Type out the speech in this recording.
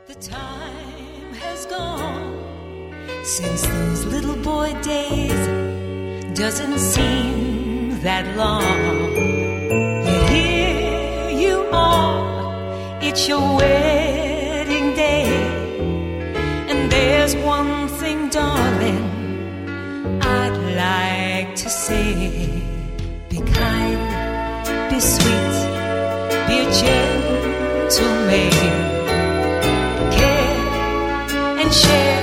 The time has gone since those little boy days. Doesn't seem that long. Yet here you are, it's your wedding day. And there's one thing, darling, I'd like to say. Be kind, be sweet, be a gentle maid. And share